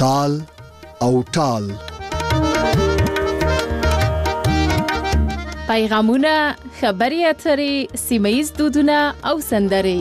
تال او ټال. پیغامونه، خبري اترې، سیمه‌ییز دودونه او سندرې.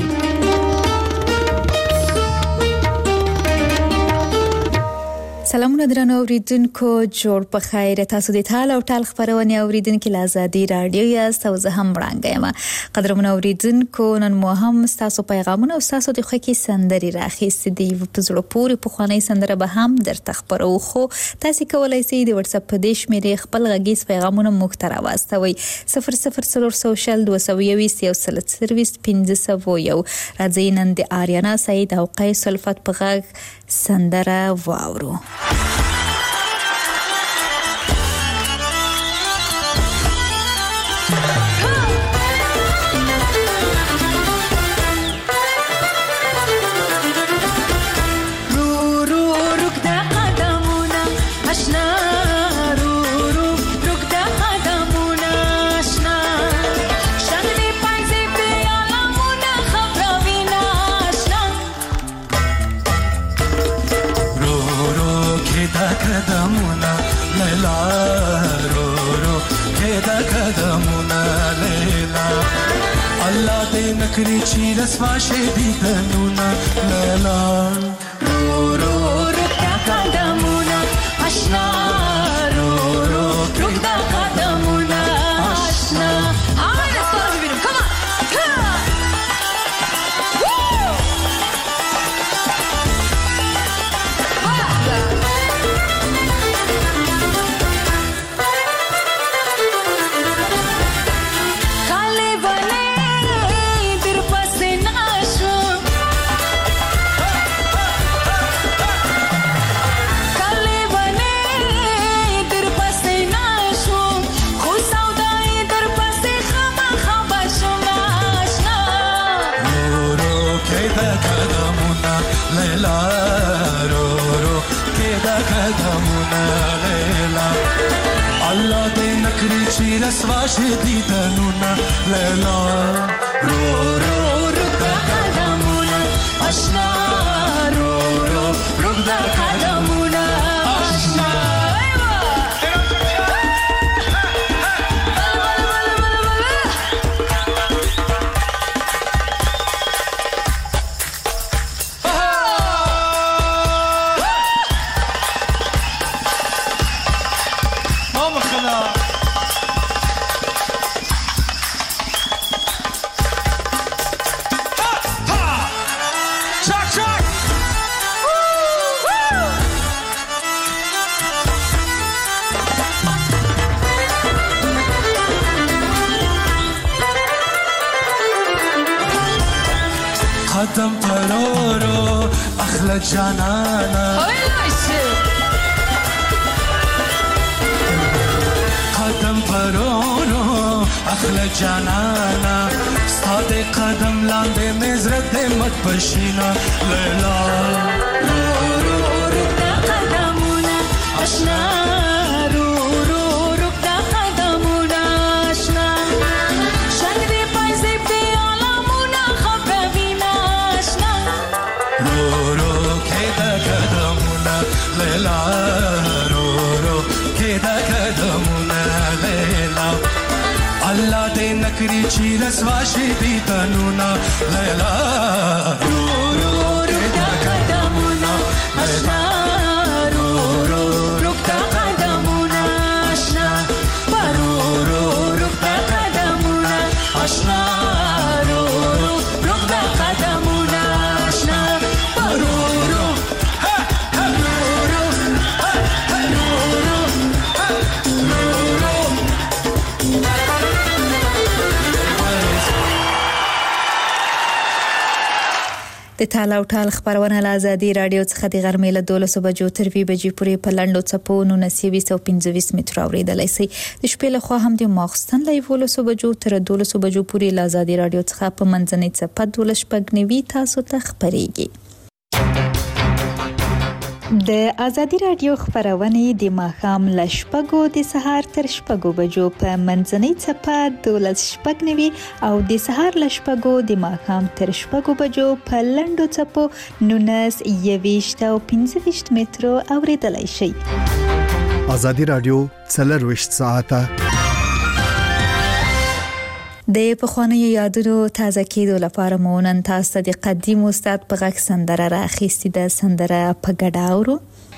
سلامونه درنو اوریدونکو، جوړ په خیر. تاسو د تال او ټال خبرونه اوریدونکو له آزادي رادیو یاست او زه هم وړاندې یم. قدرمنو اوریدونکو، نن مو هم تاسو پیغامونه او تاسو د خوښي سندري راخېستې دي. په زړه پورې په خواني سندره به هم درته خبرو، خو تاسو کولای شئ د واتس اپ په دې شمیرې خپل غږیز پیغامونه موږ ته راوستوي. 0040 220 130 1501. راځي نن د آریانا سعید او قیس الفت په غږ سندره واورو. نکری چی رسوا شدی دنونا لیلا رو رو رو دا قدمونا اشنا رو رو رو دا قدمونا اشنا. آمین دستار ببینم. چی رسوا شدی دنونا لیلا رو رو رو دا قدمونا اشنا رو رو رو دا قدمونا اشنا. قدم پرورو اخلا جانانا قدم پرورو اخلا جانانا ستاد قدم لانده مزرد مت پشینا لیلا رو رو رو دا قدمونا اشنا رو رو رو دا قدمونا اشنا. شنگی پایزی بیالامونا خبربینا اشنا رو رو که دا قدمونا لیلا رو رو که دا قدمونا لیلا. الله دې نکری چی رسوا شدی دنونا لیلا رو رو رو دا قدمونا اشنا رو رو رو دا قدمونا اشنا رو رو رو دا قدمونا اشنا رو رو رو دا قدمونا اشنا رو رو د تال او ټال خبرونه له آزادي رادیو څخه د غرمې له 12 بجو تر 2 بجې پورې په لنډو څپو 1925 متر اوریدلای شئ. د شپې له خوا هم د ماخستن له 12 بجو تر 12 بجو پورې له آزادي رادیو څخه په منځنۍ څپه 12 تاسو ته خبرېږي. د ازادي رادیو خبرونه د ماښام ل شپږو د سهار تر شپږو بجو په منځنۍ چپه 12:09 او د سهار ل شپږو د ماښام تر شپږو بجو په لنډو چپو 19 او 15 مترو اوریدلای شي. ازادي رادیو 24 ساعته د پخوانیو یادونو تازه کېدو لپاره مو نن تاسو د قدیم استاد په غږ سندره راخیستې ده. سندره په ګډه اورو.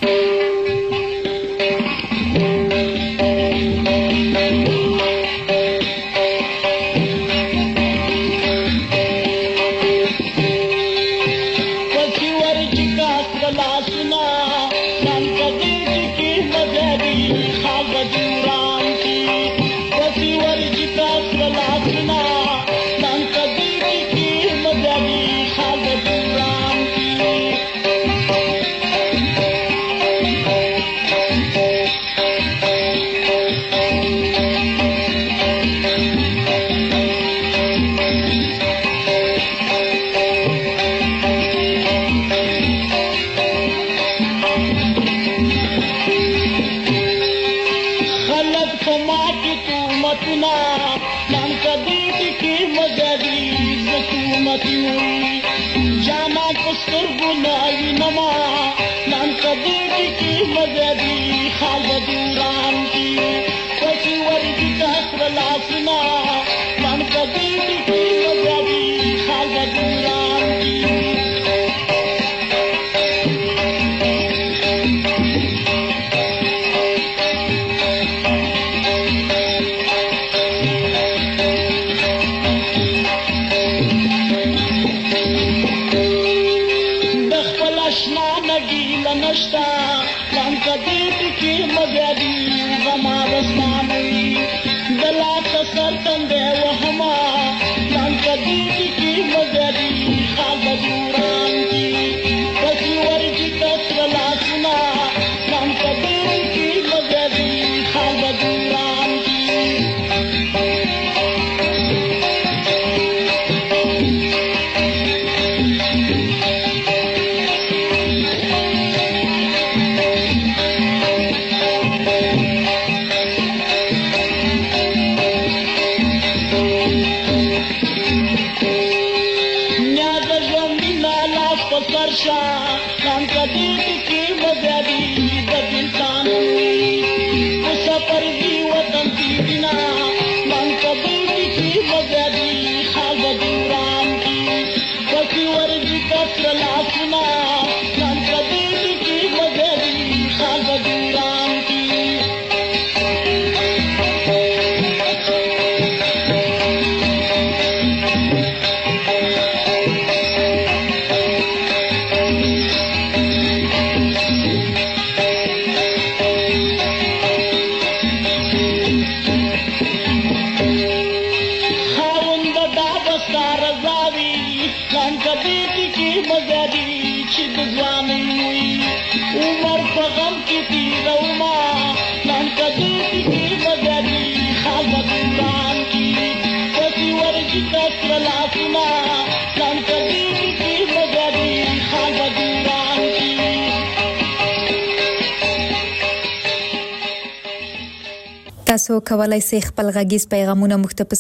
تاسو کولای شئ خپل غږیز پیغامونه مخته په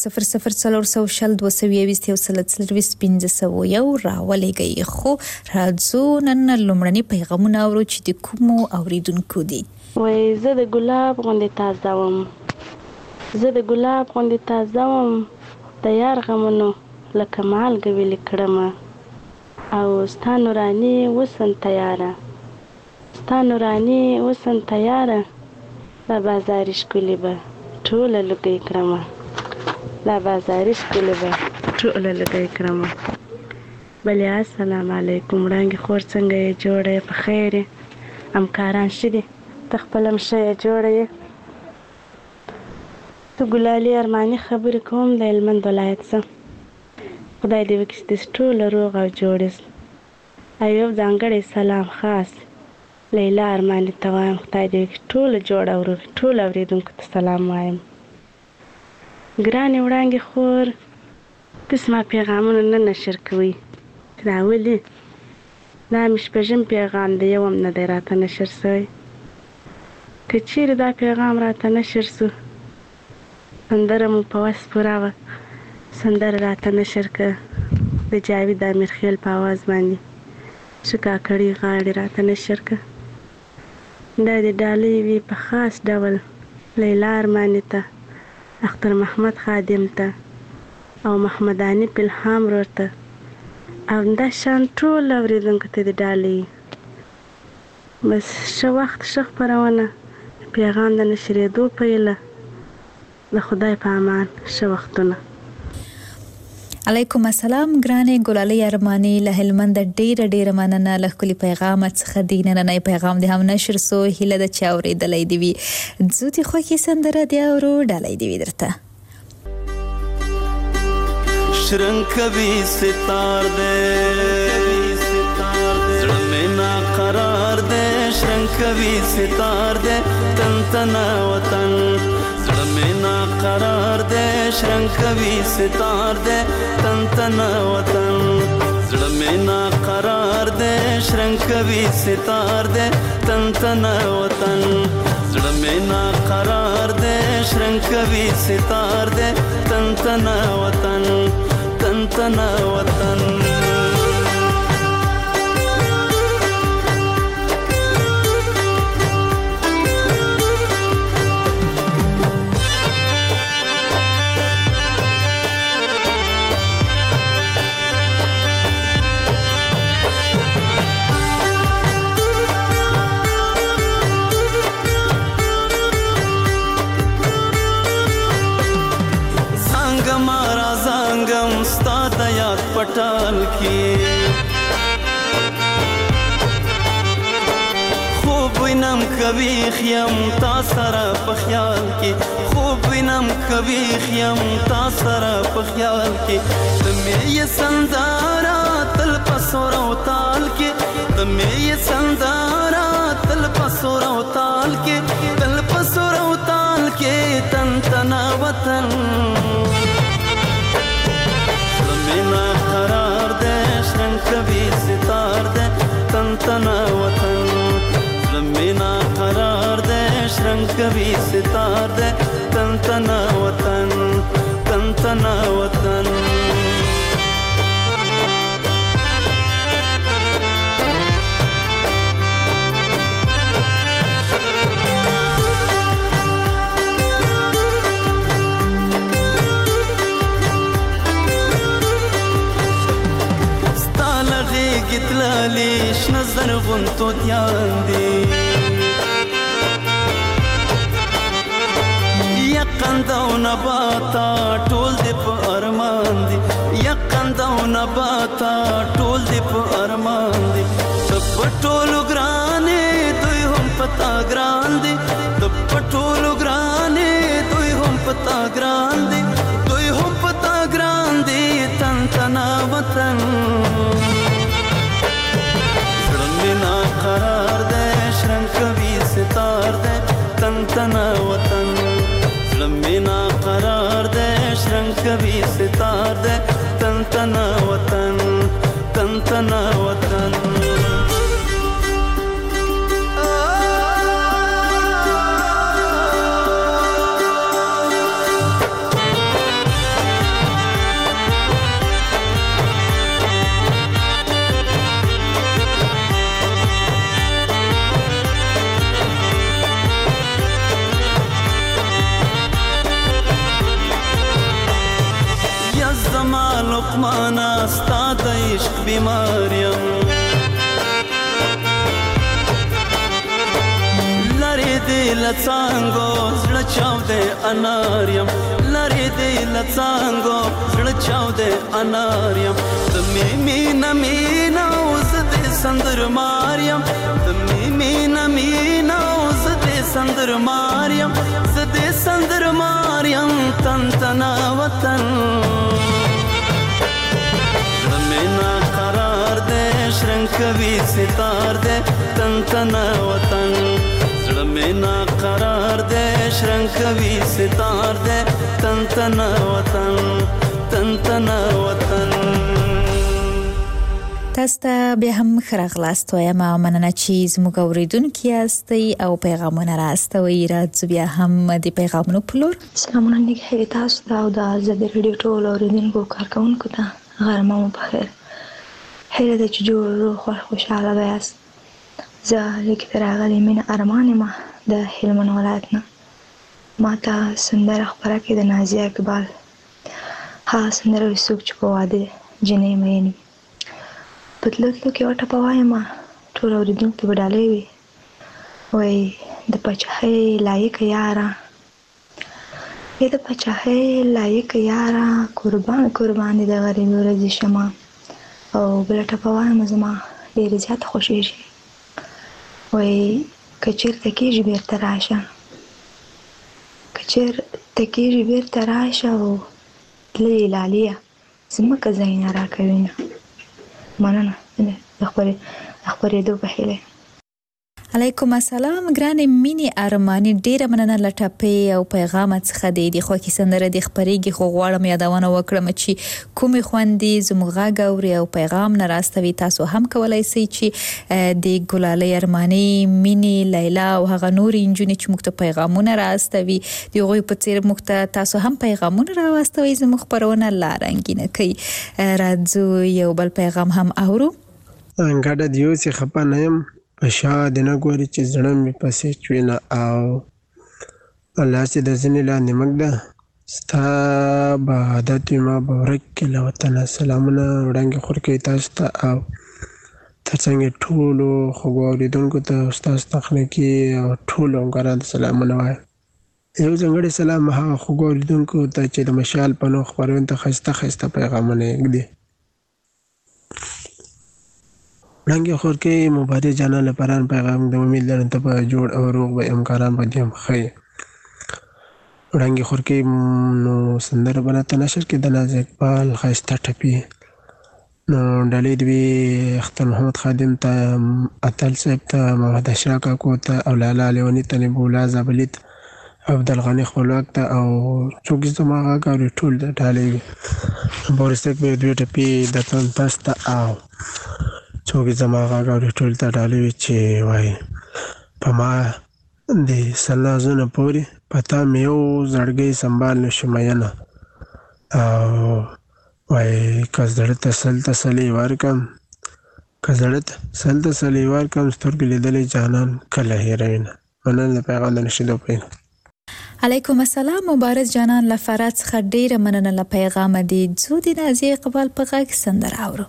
00402023 راولېږئ. خو راځو نن لومړني پیغامونه اورو چې د کومو اوریدونکو دي. وای زه د ګلاب غوندې تازه وم د یار غمونو لکه مالګه ویلې کړمه او ستا نوراني وسن تیاره لا بازار ښکلې به ټوله لږی کړمه. بلې السلام علیکم وړانګې خور څنګه یې جوړه یې په خیر یې همکاران ښه دي ته خپل هم ښه یې جوړه یې. ته ګلالي ارماني خبرې کوم د هلمند ولایت څخه. خدای دې وکړي چې داسې ټوله روغ او جوړ یاست. او یو ځانګړی سلام خاص لیلا ارماني ته وایم. خدای دې وکړي ټوله جوړ او روغ ټول اورېدونکو ته سلام وایم. ګرانې وړانګې خور قسمه پیغامونه نه نشر کوي. دا ولې دا مې شپږم پیغام دی، یو هم نه دی راته نشر شوی. که چیرې دا پیغام راته نشر شو، سندره مو په وس پوره وه، سندره راته نشر کړه د جاوید امیرخیل په آواز باندې، ښه کاکړي غاړې راته نشر کړه. دا د ډالۍ وي په خاص ډول لیلا ارماني ته، اختر محمد خادم ته او محمد حنیف الهام ورور ته او دا شان ټول اورېدونکو ته د ډالۍ. بس ښه وخت ښه خپرونه، پیغام د نشرېدو پیله. د خدای په امان، ښه وختونه. علیکم السلام ګرانې ګلالۍ ارماني له هلمند، ډیره مننه له ښکلي پیغام څخه. دی نننی پیغام دې هم نشر سو، هیله ده چې اورېدلی دې وي. ځو دې خوښې سندره دې اورو، ډالۍ دې وي درته. شرنګ کوي ستار دې زړه مې ناقرار دې، شرنګ کوي ستار دې تن تنا وطن، زړه مې ناقرار دې شرنګ کوي ستار دې تن تنا وطن، زړه مې ناقرار دې شرنګ کوي ستار دې تن تنا وطن، زړه مې ناقرار دې شرنګ کوي ستار دې تن تنا وطن، تن تنا وطن. پټال کې خوب وینم کوي خیم تا سره په خیال کې، خوب وینم کوي خیم تا سره په خیال کې، تمې یې سندارا تل پسور او تال کې، تمې یې سندارا تل پسور او تال کې، تل پسور او تال کې تن تنا وطن، قرار دے شرنگ کبھی ستار دے تن تنا وطن، زمینا قرار دے شرنگ کبھی ستار دے تن تنا وطن، تن تنا وطن. گتلالی شنظر غنتو دیان دی یقنده و نباتا ټول دی په ارمان دی، یقنده و نباتا ټول دی په ارمان دی، د پټولو ګرانې دوی هم پتا ګران دی، د پټولو ګرانې دوی هم پتا ګران دی، دوی هم پتا ګران دی تن تنا وطن، قرار دے شرنگ کبھی ستار دے تن تنا وطن، زمینا قرار دے شرنگ کبھی ستار دے تن تنا وطن، تن تنا وطن. لقمانا ستا د عشق بیماریم، لری دی لڅانګو زړه چاودې اناریم، لری دی لڅانګو زړه چاودې اناریم، د مینا مینا اوس دې سندر ماریم، د مینا مینا اوس دې سندر ماریم، زدې سندر ماریم تن تنا وطن، زمینا قرار دے شرنگ کبھی ستار دے تن تنا وطن، زمینا قرار دے شرنگ کبھی ستار دے تن تنا وطن، تن تنا وطن. تاسو ته به هم خراغلاست وایم او مننه چې زموږ اوریدونکو یاستئ او پیغامونه راستوي. راځو بیا هم د پیغامونو په لور. سلامونه نیکه تاسو ته او د آزادي رادیو ټول اوریدونکو کارکونکو ته غرمه مو بخیر. هیله ده چې جوړ خوشاله یاست. زه لیک راغلی مینه ارمان ما د هلمند ولایت نه. ما ته سندره خبره کې د نازیه اقبال ها سندره وسوک چې په واده جنې مېنی پتلتلو کې وټه پوایم ټول اوریدونکو ته وډالې وي وای د پچهې لایق یارا د پچهې لایق یارا قربان د غریب ورځ شمه او بلټه پوایم زما ډېر زیات خوشیږي وای کچیر تکیږي بیرته راشه کچیر تکیږي بیرته راشه او تللی لالیه زمکه زینا را کوي نه مننه خبرې دوه هیله. علیکم السلام ګرانې مینی ارمانی ډیره مننه لټپې او پیغام څخه د خو کې سندره د خبرېږي خو غواړم یادونه وکړم چې کومې خوندې زموږه غوري او پیغام نه راستوي. تاسو هم کولای شئ چې د ګلالۍ ارمانی مینی لیلا او هغه نور انجونې چې موږ ته پیغامونه راستوي دی غوي په څیر موږ ته تاسو هم پیغامونه راوستوي زموږ خبرونه لارنګینه کوي. راځو یو بل پیغام هم اورو. انګاډه دیو چې خپه نه يم پشا د نه ګوري چې زړه مې پسې چوینه او الله چې د ځینې لاندې مګ ده ستا به عادت وي ما به ورک کې له وطنه. سلامونه وړاندې خور کوي تاسو ته او ترڅنګ ټولو خوږو اورېدونکو ته ستاسو تخنیکي او ټولو همکارانو ته سلامونه وایم. یو ځانګړی سلام هغه خوږو اورېدونکو ته چې د مشال په نوم خپرونې ته ښایسته پیغامونه یې ږدي. وړاندې خور کې مبارک جانان لپاره پیغام د امید لرم ته په جوړ او روغ به امکاران به دیم خیر. وړاندې خور کې نو سندره بناته نشر کې د ناز اقبال خایسته ټپی نو ډالې دی اختر محمد خادم ته اتل صاحب ته محمد اشرف کاکو ته او لالا لیونی ته نبولا زابلیت عبدالغنی خپلواک ته او څوک زما غاوري ټول د ډالې بورستک به دوی ټپی د تاسو ته او څوک زما غاوري ټول ته ډالې چې وای په ما د سلازونه پوری پتا مې یو زړګي سنبال نشم ینه او وای کزړه تسلی ورکم تسلی ورکم سترګې لیدلې جانان کله هیرین مننه پیغام نشیدو پین. علیکم السلام مبارک جانان لفرات څخه ډیره مننه ل پیغام دی زو د نازیه اقبال په غږ سندره اورو.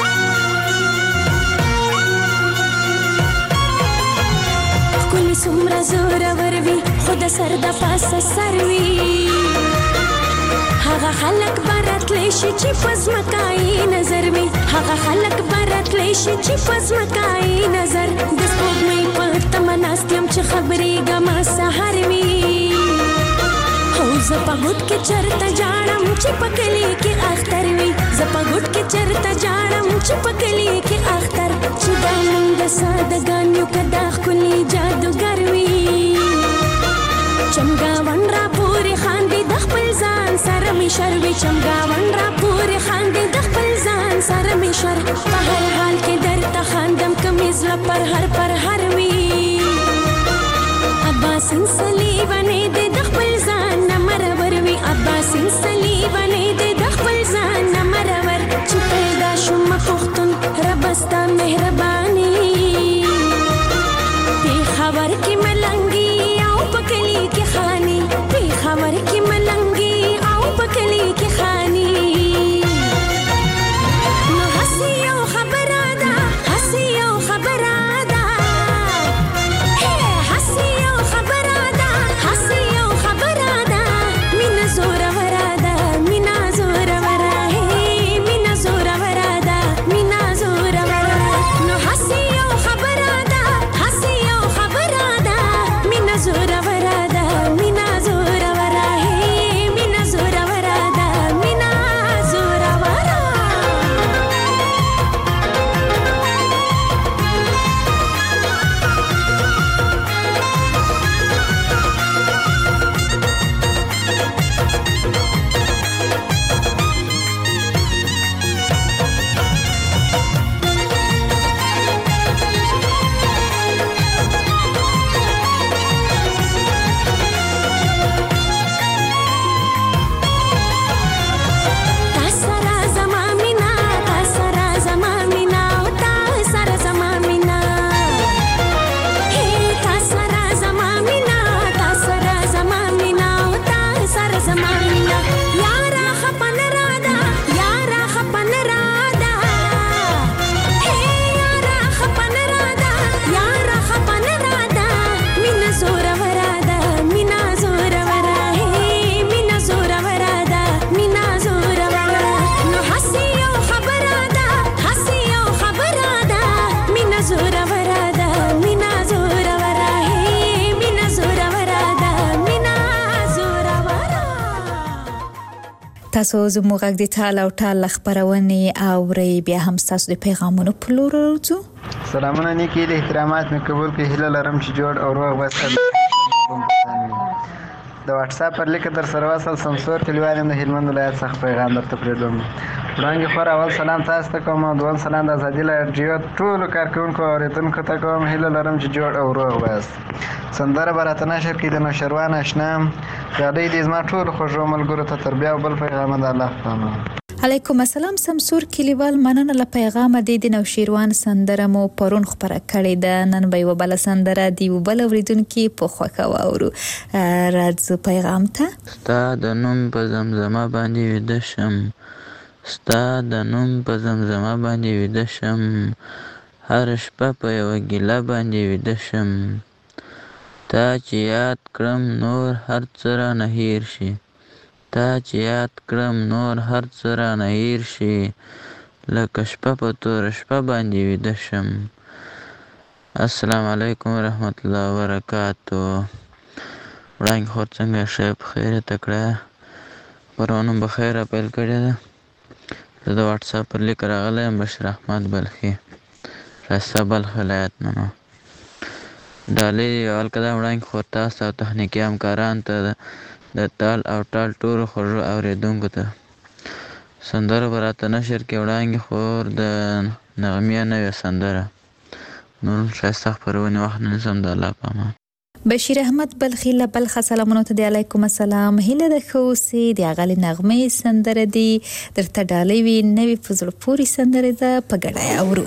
کلی سمرا زور وروي خود سر د پاسه سروي هغه خلک برات لشي چې پزمکای نظر می هغه خلک برات لشي چې پزمکای نظر د سپوږمۍ په تمناستم چې خبرې ګما سحر می هو زپګوت کې چرته جاړم چې پکلی کې اختر وي زپګوت کې چرته جاړم چې پکلی کې اختر چې دا مونږ سادهګانیو کدا خولي جادوګر وي چمګاون را پورې خاندي د خپل ځان سره می شروي چمګاون را پورې خاندي د خپل ځان سره می شر په هر حال کې درته خاندم کمیز لا پر هر وي عباسین صلیبانه د خپل ځان نمرور وي عباسین صلیبانه د خپل ځان نمرور چې پیدا شوم پختون ربستا مهرباني په خبر کې ملنګي او پکلی کې خاني په خبر کې ملنګي او پکلی کې خاني نو حسي او خبره ده حسي او خبره ده حسي او خبره ده حسي او خبره ده مینا زور وراده مینا زور وراده مینا زور وراده مینا زور وراده نو تاسو زموږ غږ د ټال او ټال خبرونه اوري بیا هم تاسو د پیغامونو په لور ورځو. سلامونه نیکی له احترامات مې قبول کړئ. هیله لرم چې جوړ او روغ وسه. د واتس اپ پر لیک در سره وصل سمسور کلیوالم د هلمند ولایت څخه پیغام درته پرېږدم. وړاندې خور اول سلام تاسو ته کوم او دویم سلام د ازادي رادیو ټول کارکونکو او اوریدونکو ته کوم. هیله لرم چې جوړ او روغ وسه. سندره براته نشر کې د نوشروان آشنا غاډې دې زما ټول خوږو ملګرو ته تر بیا بل پیغام د الله پامه. علیکم السلام سمسور کلیوال، مننه له پیغام د نوشیروان سندره مو پرون خبره کړې ده. نن به یو بل سندره دی وبل اوریدونکو په خوښه واورو. راځو پیغام ته. ستا د نوم په زمزمه باندې ویده شم، ستا د نوم په زمزمه باندې ویده شم، هر شپه په یو ګیله باندې ویده شم، تا چې یاد کړم نور هر څه رانه هیر شي، تا چې یاد کړم نور هر څه رانه هیر شي، لکه شپه په توره شپه باندې ویده شم. السلام علیکم ورحمت الله وبرکاتو. وړاندې خور څنګه ښه په خیره تکړه پرونه بخیر پیل کړی ده. زه د واتس اپ پر لیک راغلی یم بشیر احمد بلخي راسته بلخ ولایت نه نو ډالۍ اول که دا وړاندې خور تاسو او تخنیکي همکارانو ته د تال او ټال ټولو خوږو اورېدونکو ته سندره به راته نشر کړي. وړاندې خور د نغمې نوې سندره نور ښایسته خپرونې وخت نه نیسم د الله په امان. بشیر احمد بلخي له بلخه سلامونه ته. علیکم السلام. هیله د خوسي د اغلی نغمې سندره دی درته ډالۍ وی نوې فزړ پوری سندره ده په ګډه اورو.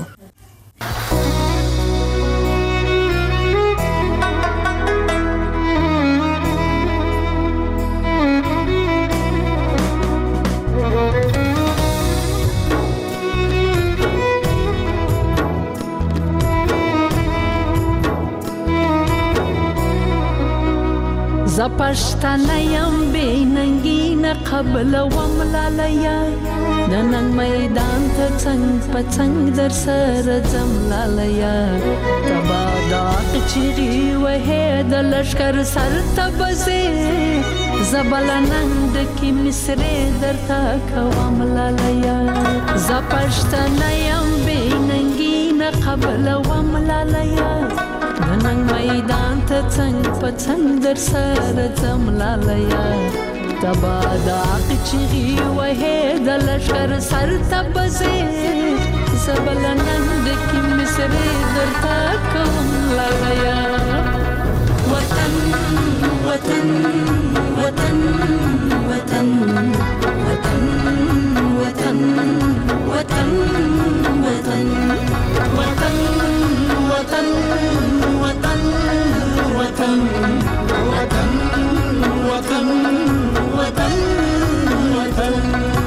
زپشتنه یم بی ننگین قبل وم لالیا د نن میدان ته څنګ په څنګ در سره ځم لالیا تبا داق چیغي وهې د لشکر سر ته بځې زبل نند کی مصرې درته کوم لالیا زپشتنه یم بی ننگین قبل وم لالیا نن میدان ته څنګ په څنګ در سره ځم لالیا تبا داق چیغي وهې د لشکر سر ته بځې زبل نند کی مصرې درته کوم لالیا وطن وطن وطن وطن وطن وطن وطن وطن وطن وطن وطن وطن وطن وطن وطن وطن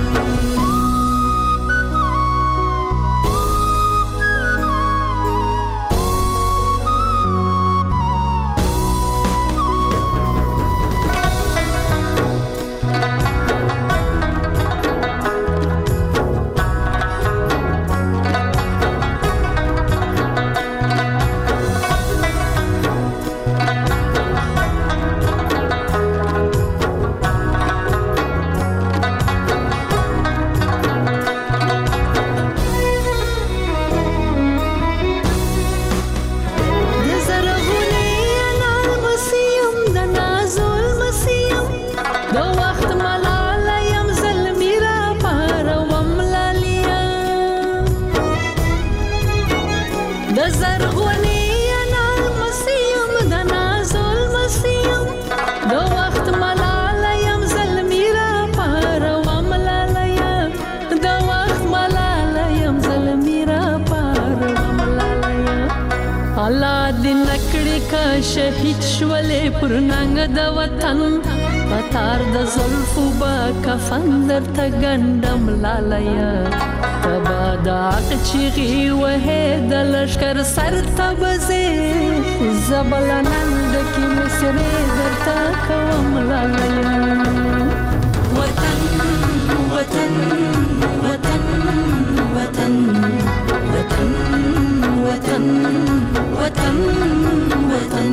شهید شولې پر ننګ د وطن پتار د زلفو با کفن درته ګنډم لالیا تبا داق چیغي وهې د لشکر سر ته بځې زبل نند کی مصرې درته کوم لالیا وطن وطن وطن وطن وطن وطن وطن وطن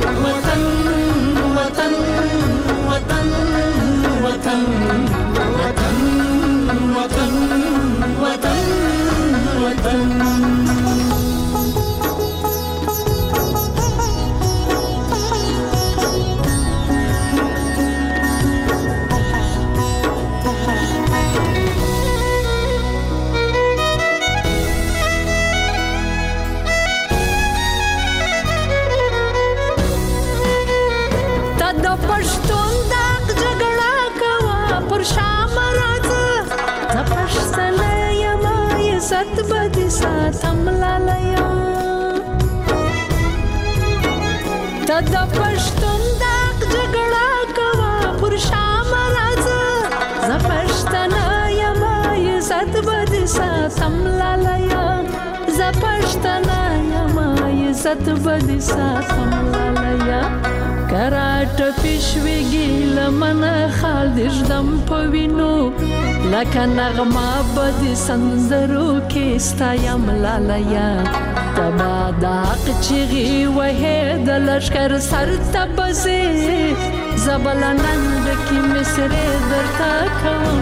وطن وطن وطن وطن عزت بدی ساتم لالایا تا د پښتون داغ جګړه کوا پر شام راځه ز پښتنه یم عزت بدی ساتم لالایا ز پښتنه یم عزت بدی ساتم لالایا کراټ پښویږي لمن خال دې ژدم پوینو لکه نغمه بدی سندرو کې ستایم لالایا تبا د حق چیغي وهې د لشکر سر ته بځې زبلنند کې مصرې درته کوم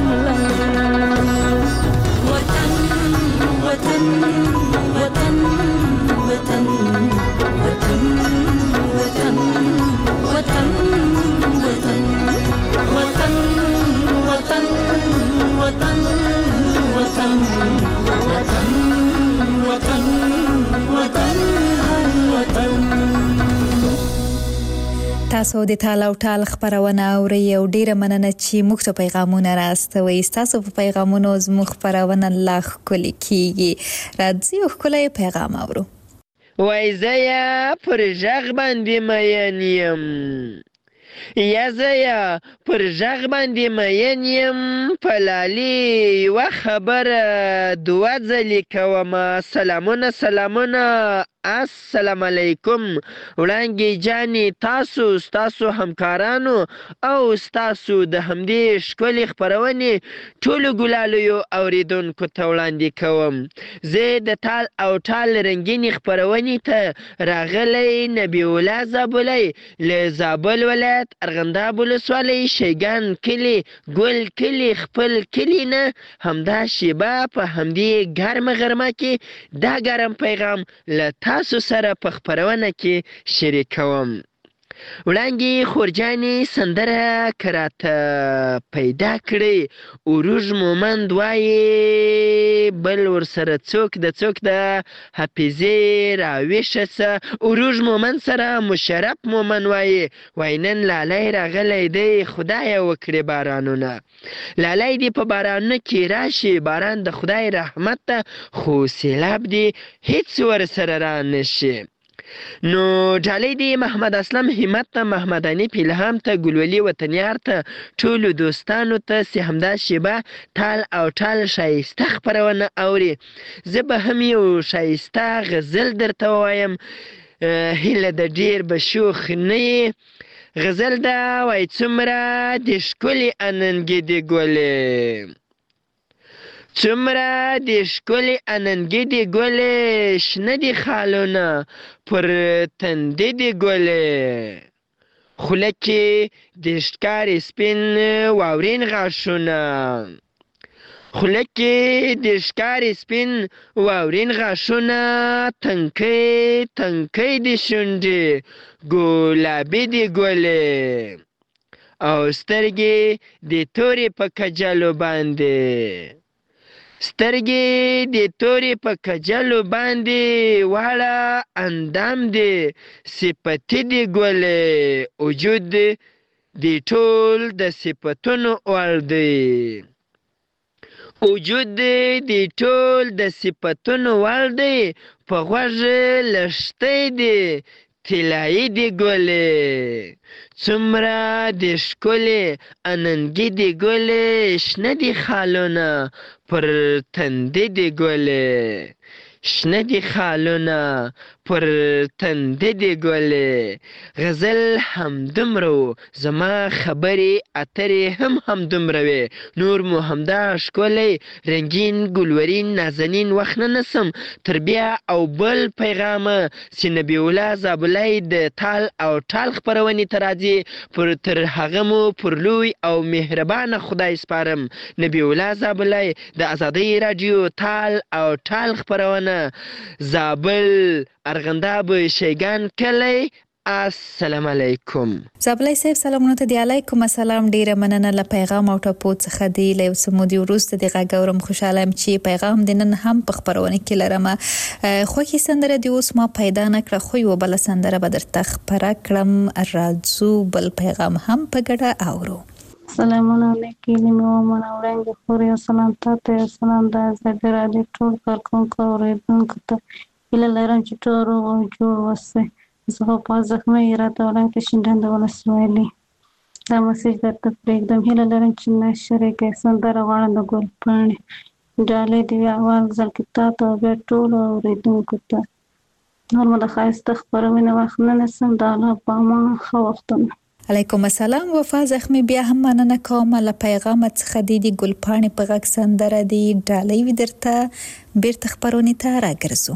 وطن وطن وطن وطن وطن وطن وطن وطن وطن وطن وطن وطن وطن وطن وطن وطن تاسو د تاله او ټال خبرونه اورئ او ډیره مننه چې موږ ته پیغامونه راستوي تاسو په پیغامونو زموږ خبرونه لا ښکلي کیږي راځي او ښکلی پیغام اورو وای زه یا پر ژغ باندې مین یم یا زه یا پر ژغ باندې مین یم په لالي یوه خبره دوه ځلې کومه سلامونه سلامونه السلام علیکم وړانګې جانې ستاسو همکارانو او ستاسو د همدې ښکلې خپرونې ټولو ګلالیو اورېدونکو ته وړاندې کوم زه د تال او ټال رنګینې خپرونې ته راغلی نبی الله زابلی له زابل ولایت ارغنداب ولسوالۍ شیګان کلي ګل کلي خپل کلي نه همدا شیبه په همدې ګرمه غرمه کې دا ګرم پیغام له تاسو سره په خپرونه کې شریکوم وړانګې خورجانې سندره که راته پیدا کړې عروج مومند وایي بل ورسره څوک د حافظې راویښه سه عروج مومند سره مشرف مومن وایي نن لالی راغلی دی خدایه وکړې بارانونه لالی دې په بارانونه کې راشي باران د خدای رحمت ته خو سیلاب دې هیڅ ورسره را نشي نو ډالۍ دی محمد اسلم همت ته محمد حنیف الهام ته ګلولي وطنیار ته ټولو دوستانو ته چې همدا شیبه تال او ټال ښایسته خپرونه اوري زه به هم یو ښایسته غزل درته ووایم هیله د ډېر به شوخ نه یې غزل ده وای څومره د ښکلې اننګې د ګلې څومره د ښکلې اننګې د ګلې شنه دي خالونه پر تندې د ګلې خوله کې د ښکارې سپین واورین غاښونه خوله کې د ښکارې سپین واورین غاښونه تنکۍ د شونډې ګلابي د ګلې او سترګې د تورې په کجلو باندې سترګې د تورې په کجلو باندې واړه اندام دی صفتي د ګلې وجود د ټول د صفتونو وړ دی وجود د ټول د صفتونو وړ دی په غوږ لښتی دی طلایي د ګلې څومره د ښکلې اننګې د ګلې شنه دي خالونه پر تندې د ګلې شنه دي خالونه پر تندې د ګلې غزل همدومره و زما خبرې اترې هم همدومره وې نور مو همدا ښکلی رنګین ګلورین نازنین وخت نه نسم تر بیا او بل پیغامه چې نبی الله زابلی د تال او ټال خپرونې ته راځي تر هغه مو پر لوی او مهربانه خدای سپارم نبی الله زابلی د ازادۍ راډیو تال او ټال خپرونه زابل ارغنداب شیګان کلی السلام علیکم زابلی صاحب سلامونه ته دی علیکم السلام ډیره مننه له پیغام او ټاپو څخه دی له سمودي وروسته د غاګورم خوشاله ام چې پیغام د نن هم په خبرونه کې لرم خوږی سندره دی اوس ما پیدا نکړه خو یو بل سندره به درته خبره کړم راځو بل پیغام هم په ګډه اورو سلامونه علیکم نیمه ومنه وړاندې خوري او سلام تاته او سلام د ازادي راډیو ټول کارکونکو او اورېدونکو ته هیله لرم چې ټول روغ او جوړ اوسئ. زه خو په زخمي هرات ولایت شینډنډ ولسوالي دا مسیج درته پرېږدم. هیله لرم چې نشر یې کړئ. سندره غواړم د ګل پاڼې ډالۍ د وي اول ځل کې تاته او بیا ټولو اورېدونکو ته. نور مو د ښایسته خپرونې وخت نه نیسم. د الله په امان ښه وختونه. علیکم السلام وفا زخمی بیا هم مننه کوم له پیغام څخه د ګلپاڼې په غږ سندره دی ډالۍ وي درته بیرته خپرونې ته راګرځو.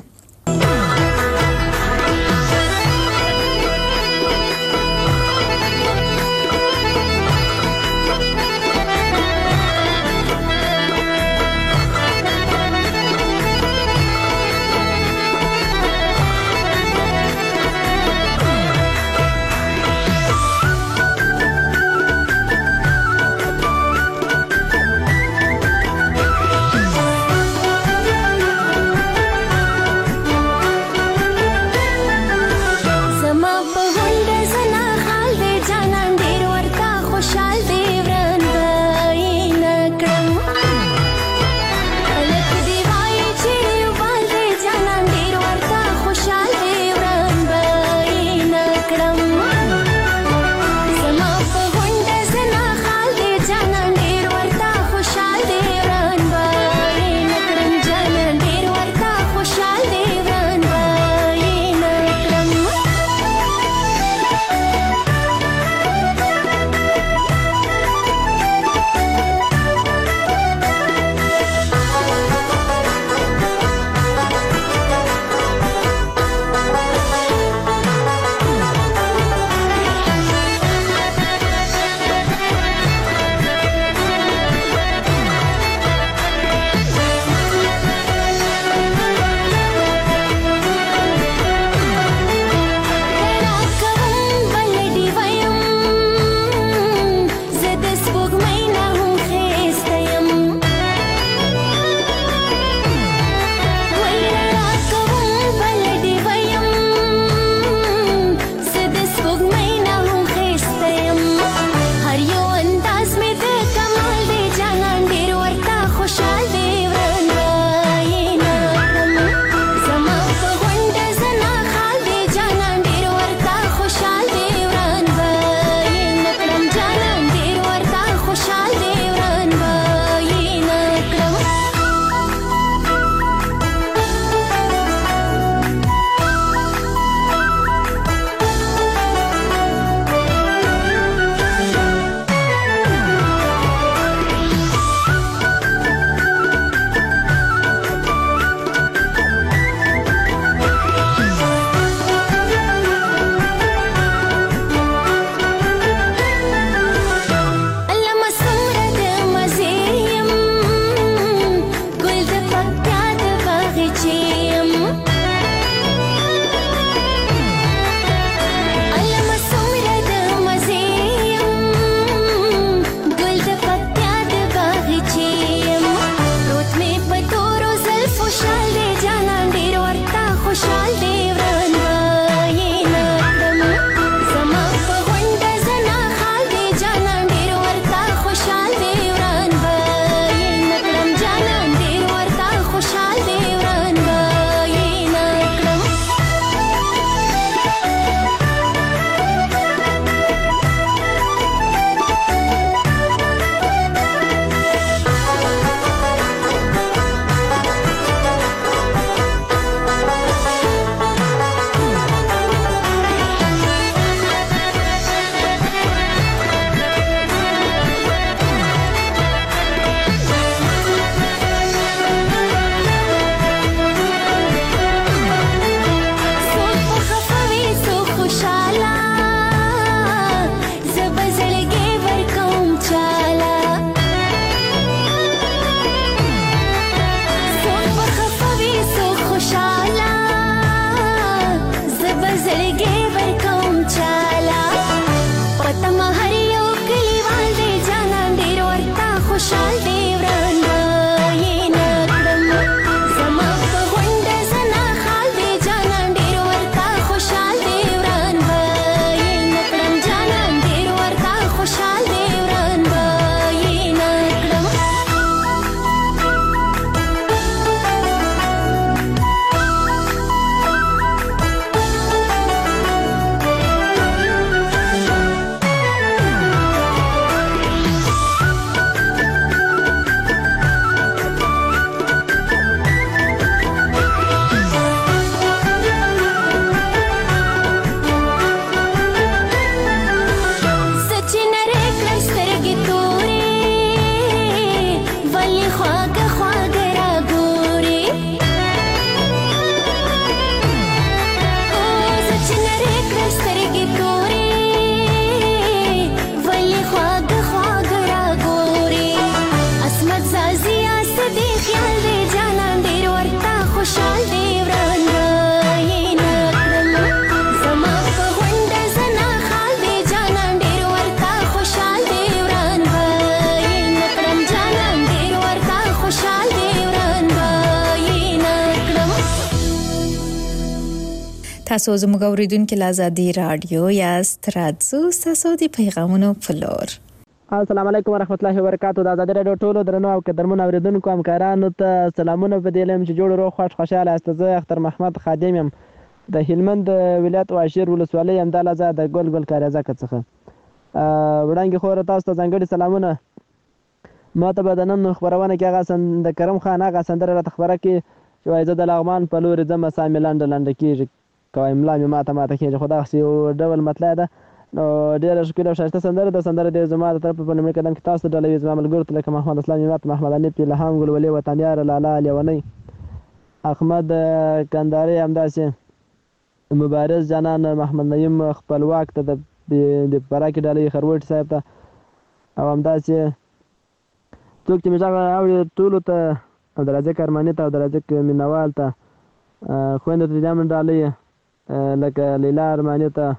تاسو زموږ اوریدونکو له آزادي رادیو یاست. راځو تاسو د پیغامونو په لور. السلام علیکم ورحمت الله وبرکاتو. د آزادي رادیو ټولو درنو او قدرمنو اوریدونکو همکارانو ته سلامونه په دې لم چې جوړ روغ خوش خوشاله است. زه اختر محمد خادم یم د هلمند ولایت واشیر ولسوالۍ اندالزه د ګل کاریزه څخه. وړاندې خو تاسو ته ځانګړي سلامونه. ما ته به د نن خبرونه کې هغه د کرم خان هغه سندره راته خبره کې چې وایي زه د لغمان په لورې ځمه سا مې لنډه کېږي کوی ملا مې ماته کېږي. خو دغسې یو ډول مطلع ده. نو ډېره ښکلې او ښایسته سندره ده. سندره د زما د طرفه په لومړي قدم کې تاسو ډله وي زما ملګرو ته لکه محمد اسلام امت، محمد حنیف، الهام ګلولي، وطنیار، لالا لیونی، احمد کنداري، همداسې مبارز جانان، محمد نعیم خپلواک ته د پراکې ډلې خروټ صاحب ته، او همداسې څوک چې مې غږ اوري ټولو ته، عبدالرزاق ارماني ته، عبدالرزاق مینوال ته، خویندو ته د امن ډالۍ لکه لیلا ارماني ته،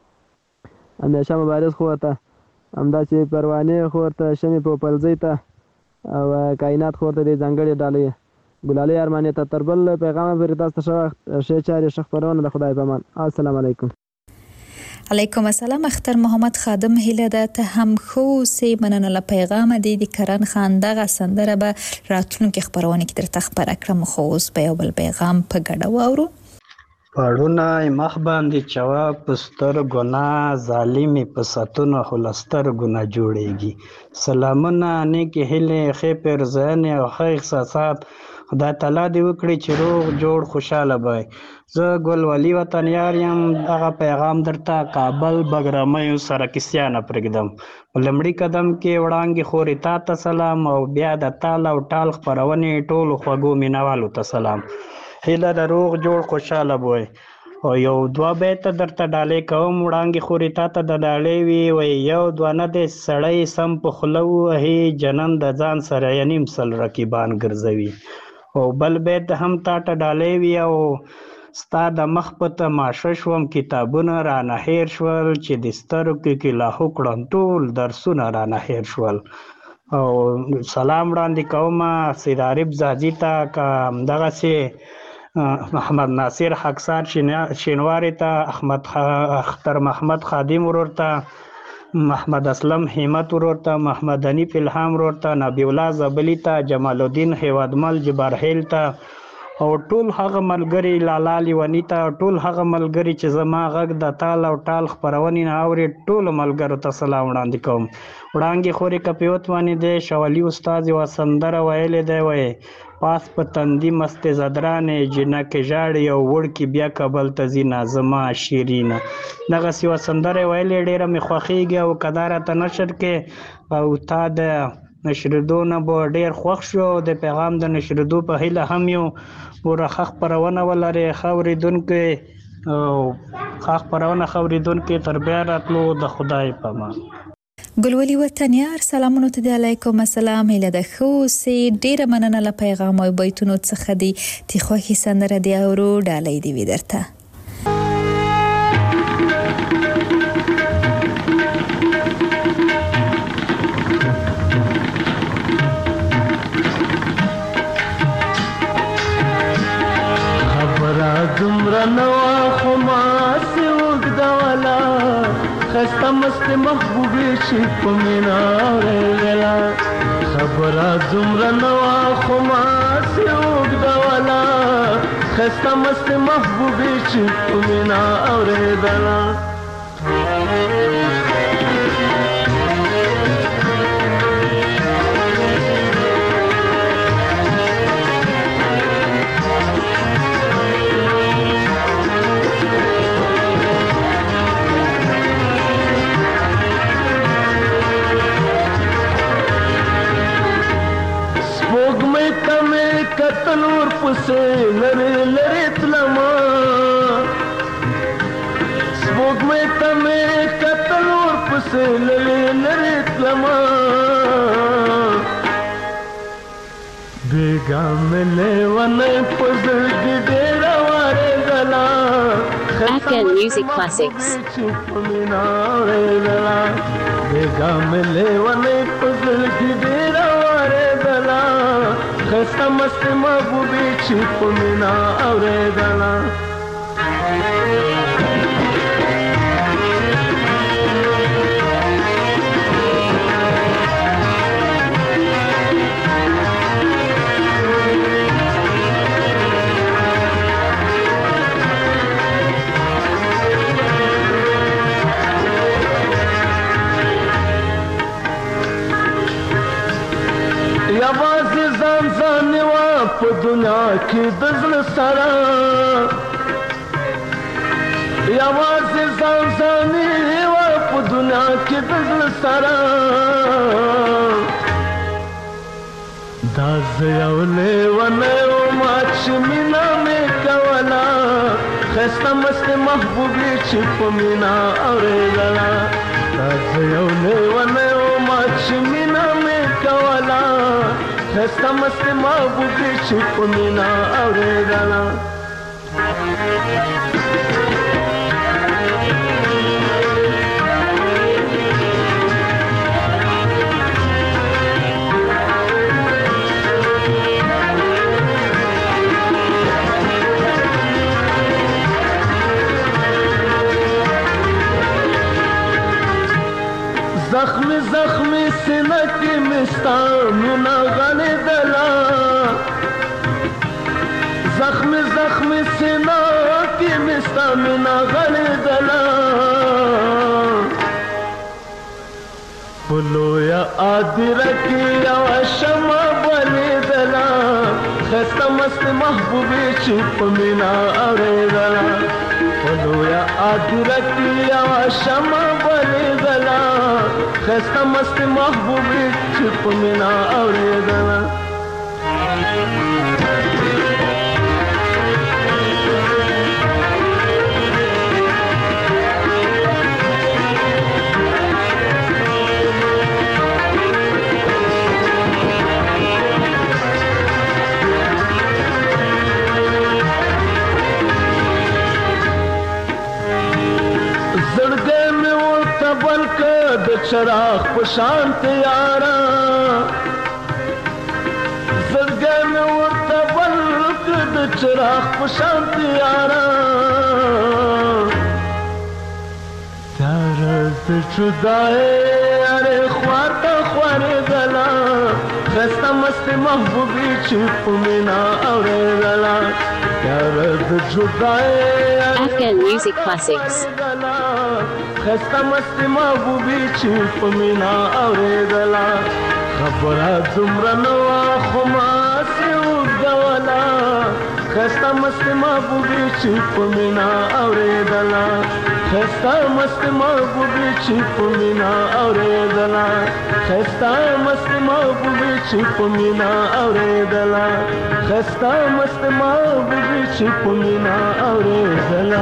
همیشه مبارز خور ته، همداسې پروانې خور ته، شمې پوپلزۍ ته او کائنات خور ته د ځانګړې ډالۍ ګلالۍ ارماني ته. تر بل پیغامه پورې تاسو ته ښه وخت، ښې چارې، ښه خپرونه. د خدای په امان. السلام علیکم. علیکم السلام. اختر محمد خادم هیله ده ته هم خو سي مننه له پیغام د کرن خان دغه سندره به راتلونکي خبرونه کې درته خبره کړم. خو اوس به یو بل پیغام په ګډه واورو. پړونه مخ باندې چوا پستر ګنا ظالمي په ستونو خلستر ګنا جوړيږي. سلامونه نیکه هله خې پر ځان او خې احساسات خدای تعالی دې وکړي چې روغ جوړ خوشاله وي. زه ګل ولی وطنیار یم. هغه پیغام درته کابل بګرامي سره کیسیانه پرېږدم. لمړی قدم کې وړاندې خوري تا ته سلام او بیا د تال او ټال خبرونې ټولو خوږو مینوالو ته سلام. هیله د روغ جوړ خوشاله وي. او یو دوه بیت درته ډالۍ کوم. وړاندې خوري تا ته د ډالۍ وي وای یو دوه نه دی سړی سم په خوله وهي جنن د ځان سره یې نیم سل رقیبان ګرځوي. او بل بیت هم تا ته ډالۍ وي او ستا د مخ په تماشه شوم کتابونه رانه هیر شول چې د سترګو کې لاهو کړم ټول درسونه رانه هیر شول. او سلام وړاندې کوم سید عارف زاجي ته، که همدغسې محمد ناصر خاکسار شینواري ته، اختر محمد خادم ورور ته، محمد اسلم همت ورور ته، محمد حنیف الهام ورور ته، نبی الله زبلی ته، جمال الدین هیوادمل جبارهیل ته، او ټول هغه ملګري لالا لیونی ته، ټول هغه ملګري چې زما غږ د تال او ټال خپرونې نه اوري ټولو ملګرو ته سلام وړاندې کوم. وړاندې خورې کپیوت باندې دی شولي استاد یوه سندره ویلې دی وایي پاس په تندي مستې زدرانې جنکې ژاړي او وړکي بیا کابل ته ځینه زما شیرینه. دغسې یوه سندره یې ویلې ډېره مې خوښېږي او که دا راته نشر کې او تا د نشریدو نه به ډېر خوښ شو. د پیغام د نشریدو په هیله هم یو ګوره ښه خپرونه ولرې، ښه اورېدونکي او ښه خپرونه ښه اورېدونکي. تر بیا راتلو د خدای په امان. ګلولي وطنیار سلامونه ته. علیکم السلام. هیله ده خو سي ډیره مننه له پیغام او بیتونو څخه دي چې خوښي سندره دی او ډالۍ دی وي درته. دومره نوا خو ماسې اوږدوله ښایسته مستې محبوبې چې په مینا اورېدله. خبره دومره نوا خو ماسې اوږدوله ښایسته مستې محبوبې چې په مینا اورېدله. کتلور پسې لرې لرې تلما سپوږمۍ ته مې کتلور پسې لرې لرې تلما بیګا مې لیونۍ په زړګي ډېره وارېدله. Afghan Music Classics. بیګا مې لیونۍ په زړګي ډېره وارېدله. خسته مستې محبوبې چې په مینا اورېدله. سره یوازې ځانځاني وه په دنیا کې د زړه سره دا زه یو لیونی ومه چې مینه مې کوله ښایسته مستې محبوبې چې په مینه اورېدله دا زه یو لیونی ومه چې مینه مې کوله ښایسته مستې محبوبې چې په مینه اورېدله زخمی زخمی سینه کې مې ستا مینه غړېدله زخمی زخمی سینه کې مې ستا مینه غړېدله په لویه هدیره کې یوه شمع بلېدله ښایسته مستې محبوبې چې په مینه اورېدله په لویه هدیره کې یوه شمع بلېدله ښایسته مستې محبوبې چې په مینه اورېدله زړګی مې ورته بل که د چراغ په شان تیاره زړګی مې ورته بل که د چراغ په شان تیاره تیاره د جدایۍ هرې خواته خورېدله ښایسته مستې محبوبې چې په مینه اورېدله تیاره د جدایۍ Afghan Music Classics. ښایسته مستې محبوبې چې په مینه اورېدله خبره دومره نه وه خو ماسې اوږدوله ښایسته مستې محبوبې چې په مینه اورېدله ښایسته مستې محبوبې چې په مینه اورېدله ښایسته مستې محبوبې چې په مینه اورېدله ښایسته مستې محبوبې چې په مینه اورېدله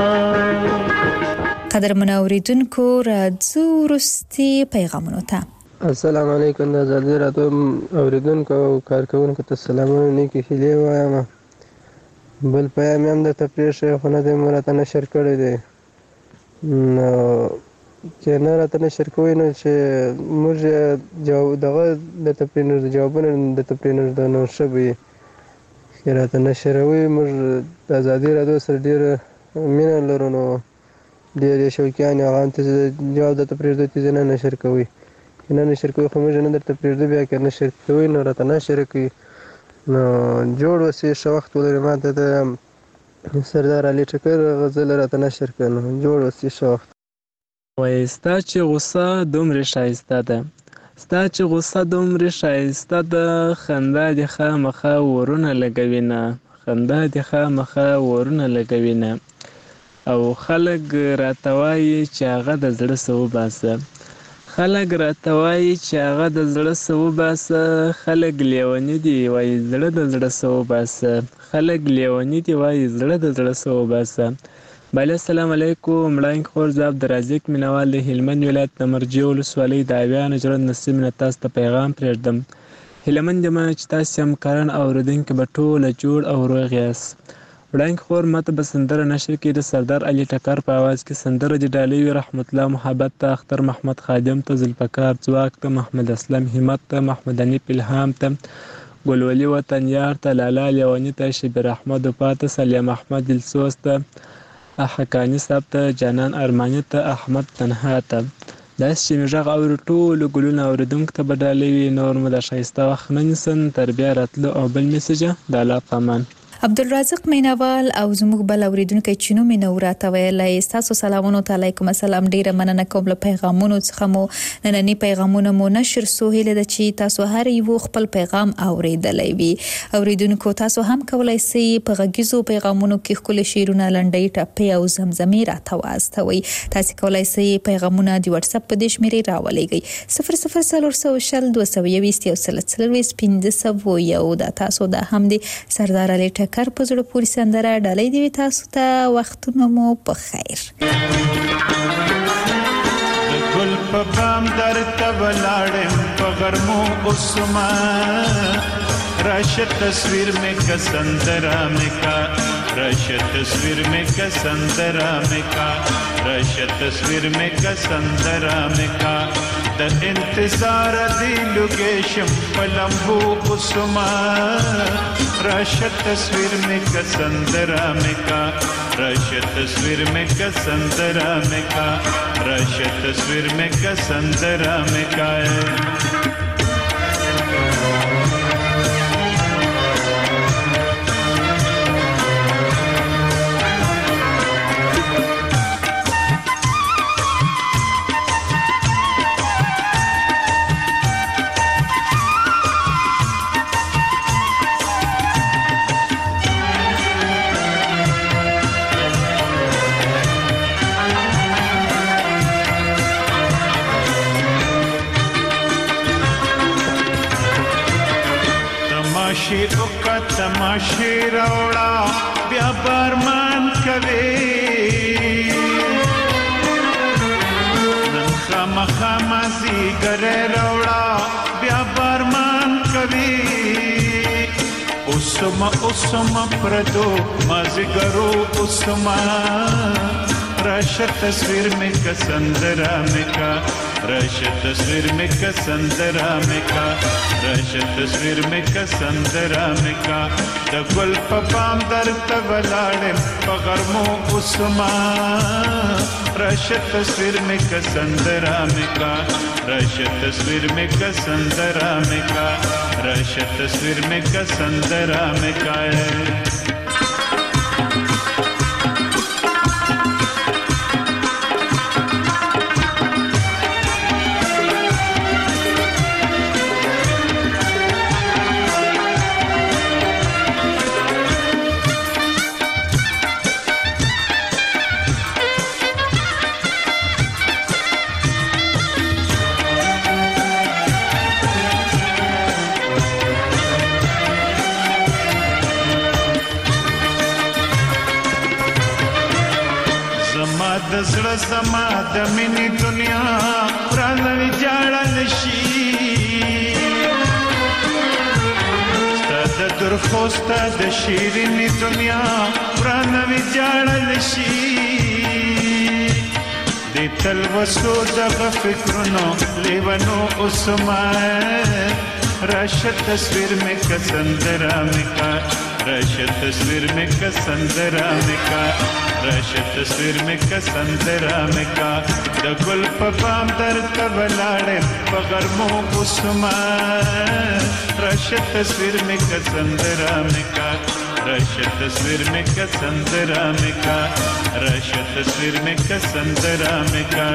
قدرمن اوریدونکو راځو وروستي پیغامونو ته. السلام علیکم د ازادي راډیو اوریدونکو او کارکوونکو ته سلامونه نیکې هیلې وایم. بل پیغام هم درته پرېښی خو نه دی مو راته نشر کړی دی. نو چې نه راته نشر کوئ نو چې موږ دغه درته پرېنږدو جوابونه درته پرېنږدو نو ښه به وي. چې راته نشروئ موږ د ازادي راډیو سره ډېره مینه لرو نو ډېر یې شوقیان یو هغه هم ته جواب درته پرېږدو چې نه نشر کوئ. چې نه نشر کوئ خو موږ نه درته پرېږدو بیا که نشر کوئ نو راته نشر کړئ. نو جوړ اوسئ ښه وخت ولرئ. ما ته د سردار علي ټکر غزل راته نشر کړه نو جوړ اوسئ ښه وخت. وایي ستا چې غوسه دومرې ښایسته ده ستا چې غوسه دومرې ښایسته ده خندا دې خامخا ورونه لګوینه خندا دې خامخا ورونه لګوینه او خلک راته وایي چې هغه د زړه څه وباسه خلک راته وایي چې هغه د زړه څه وباسه خلک لیوني دي وایي زړه د زړه څه وباسه خلک لیوني دي وایي زړه د زړه څه وباسه. بله السلام علیکم. مړانګ خور زه عبدالرزاق مینوال د هلمند ولایت د مرجې ولسوالۍ د اویانو جرړ نسیم نه تاسو ته پیغام پرېږدم. هیله مند یم چې تاسې همکاران او اورېدونکي به ټوله جوړ او روغ یاست. وړاندې خور ماته به سندره نشر کړي د سردار علي ټکر په اواز کې. سندره دې ډالۍ وي رحمت الله محبت ته، اختر محمد خادم ته، ذوالفقار ځواک ته، محمد اسلم همت ته، محمد انیف الهام ته، ګلولي وطن یار ته، لالا لیوني ته، شبیر احمد وفا ته، سلیم احمد دلسوز ته، حقاني صاحب ته، جانان ارماني ته، احمد تنها ته. داسې چې مې غږ اوري ټولو ګلونه اورېدونکو ته به ډالۍ وي. نور مو د ښایسته وخت نه نیسم تر بیا راتلو او بل میسجه د الله په امان. عبدالرازق مینوال او زموږ بل اوریدونکو چې نو مینورا ته ویلای تاسو سلامونه علیکم السلام ډیره مننه کوم له پیغامونو څخه مو نننی پیغامونه مو نشر سو هیله د چې تاسو هر یو خپل پیغام اوریدلای وي اوریدونکو تاسو هم کولای شئ په غږیزو پیغامونو کې خپل شیرونه لنډی ټاپي او زمزمي راته واستوي تاسو کولای شئ پیغامونه د واتس اپ په د شمیرې راولېږئ 004022 یو د تاسو د هم دي سردار علي ټکر په زړه پوری سندره ډالۍ دی تاسو ته وختونه مو په خیر ګل په بام درته ولاړم په غرمو اوسما راشه تصویر میں کسندرا میں کا راشه تصویر میں کسندرا میں کا راشه تصویر میں کسندرا میں کا د انتظار دی لوکیشن پلمبو اوسما راشه تصویر میں کسندرا میں کا راشه تصویر میں کسندرا میں کا راشه تصویر میں کسندرا میں کا تماشی روڑا بیا بارمان کوي نن خامخا زیګره روڑا بیا بارمان کوي اوسما پردو مازګرو اوسما راشه تصویر میں کسندرا میں کا راشه تصویر میں کسندرا میں کا راشه تصویر میں کسندرا میں کا د ګل په بام درته ولاړم په غرمو اوسما راشه تصویر میں کسندرا میں کا راشه تصویر میں کسندرا میں کا راشه تصویر میں کسندرا میں کا زما د مینې دنیا رانوي جاړل شي ستا د درخو ستا د شیرینې دنیا رانوي جاړل شي د تلوسو دغه فکرونو لیونو اوسما راشه تصویر میں کسندرا میں کا راشه تصویر میں کسندرا میں کا راشه تصویر میں کسندرا میں کا د ګل په بام درته ولاړم په غرمو اوسما راشه تصویر میں کسندرا میں کا راشه تصویر میں کسندرا میں کا راشه تصویر میں کسندرا میں کا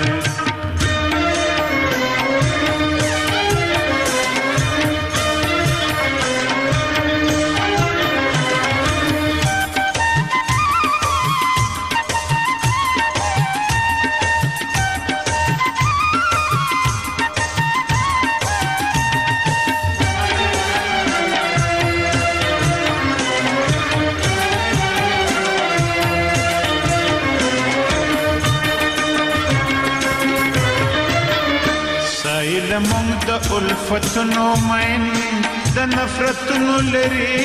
الفتنو مین د نفرتنو لري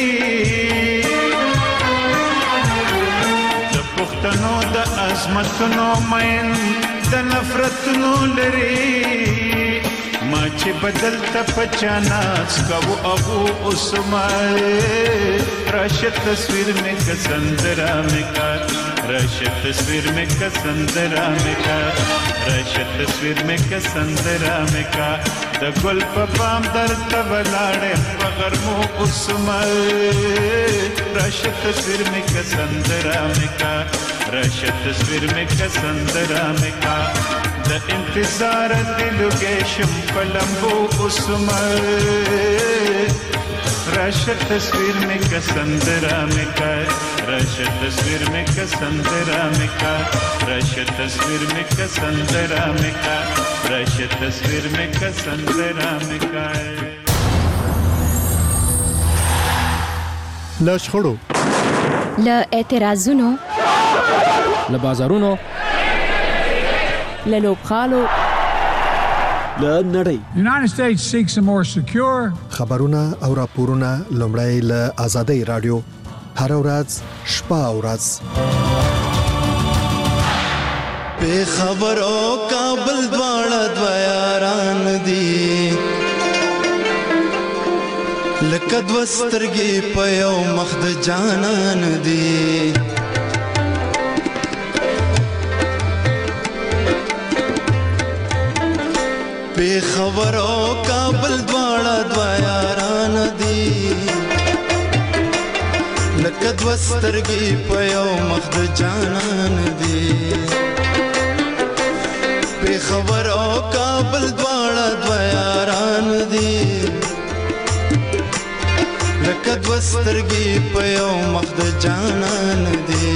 د پښتنو د عظمتنو مین د نفرتنو لري ما چې بدل ته پچاناس کو ابو اسماء راشه تصویر میں کسندرا میں کا राशे तस्वीर में कसंदरा में का राशे तस्वीर में कसंदरा में का द गुल पपाम दर तबलाड़े पगरमो उसमल राशे तस्वीर में कसंदरा में का राशे तस्वीर में कसंदरा में का द इंतजार दिल गेशम पलंबो उसमल राशे तस्वीर में कसंदरा में का राशे तस्वीर में कसंदरा में का राशे तस्वीर में कसंदरा में का राशे तस्वीर में कसंदरा में का ل شخړو ل اعتراضونو ل بازارونو ل لوبخالو ل نړۍ. The United States seeks a more secure خبرونه او راپورونه لومړی ل آزادۍ رادیو هر ورځ شپه او ورځ په خبرو کابل دواړه دویاران دي لکه دوسترګي په یو مخ د جانان دي په خبرو کابل دواړه دویاران دي لکه دوسترګي په یو مخ د جانان دي په خبرو کابل دواړه دویاران دي لکه دوسترګي په یو مخ د جانان دي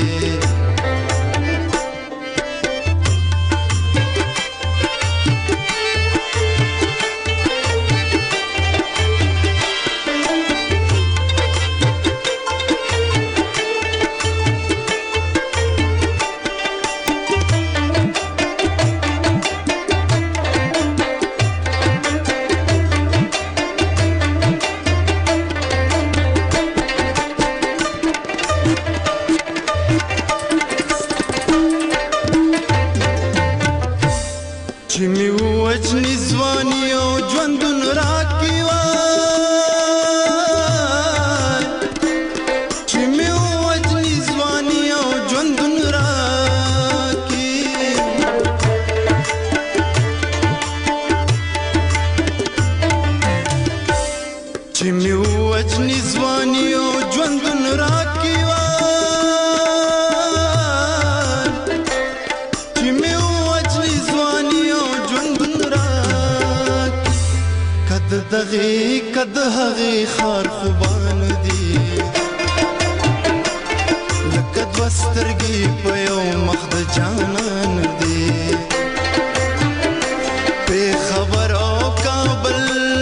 کد هغه خار خوبان دي لکه دوسترګي په یو مخ د جانان دي په خبر او کابل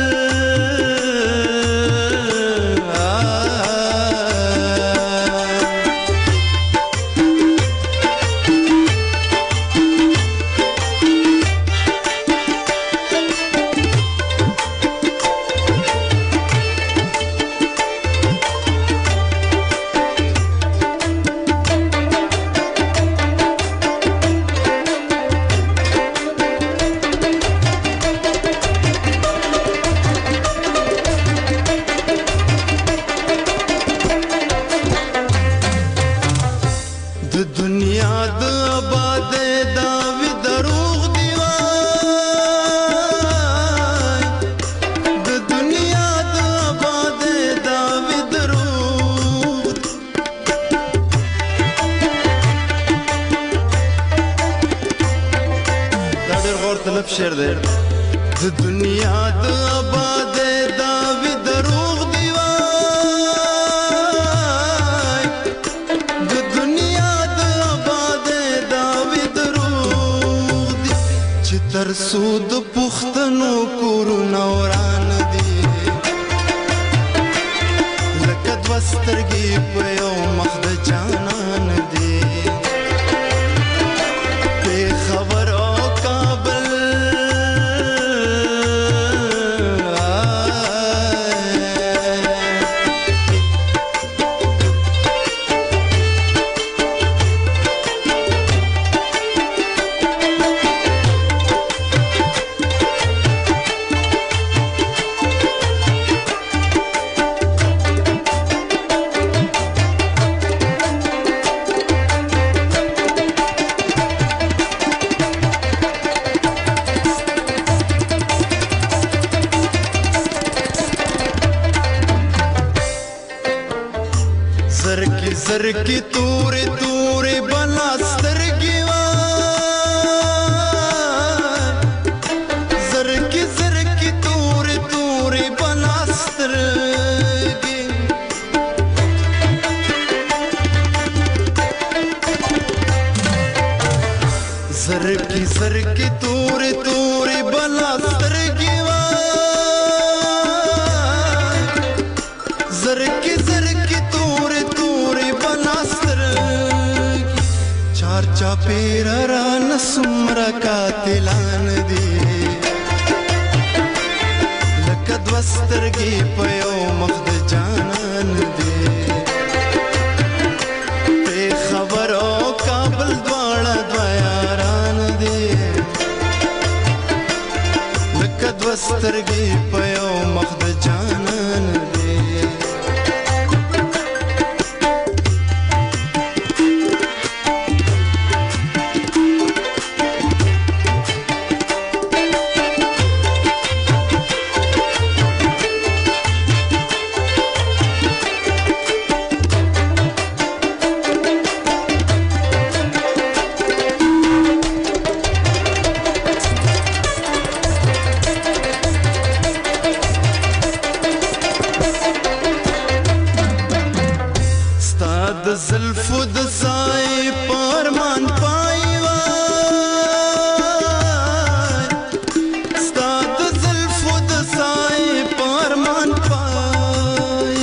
شعر دی د دنیا د آباد دا وی دروغ دی وای د دنیا د آباد دا وی دروغ دی چې تر سود پختنو کور نوران دی لکه دوسترګي په یو مخ د جانان دی زر کی تورې تورې بلا سترګې وای زر کی تورې تورې بلا سترګې زر کی تورې تورې بلا سترګې وای زر کی تورې تورې بلا سترګې چار چاپېره رانه څومره قاتلان دي لکه دوه سترګې په یو مخ د جانان دي پېښور او کابل دواړه دوه یاران دي لکه دوه سترګې په یو مخ د جانان دي د زلفو د سای پرمان پای وای ستا د زلفو د سای پرمان پای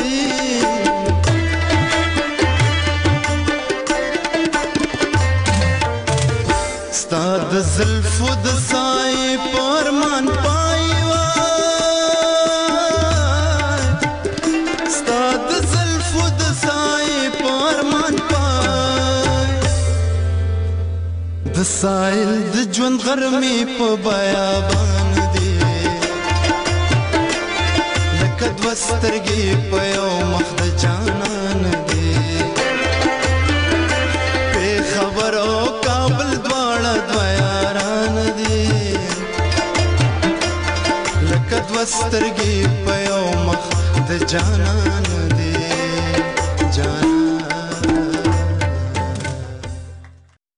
ستا د زلفو د سای پرمان پای وای ستا د زلفو د سای پرمان پای د سایل د ژوند غرمې په بیابان دي لکه دوه سترګې په یو مخ د جانان دي پېښور او کابل دواړه دوه یاران دي لکه دوه سترګې په یو مخ د جانان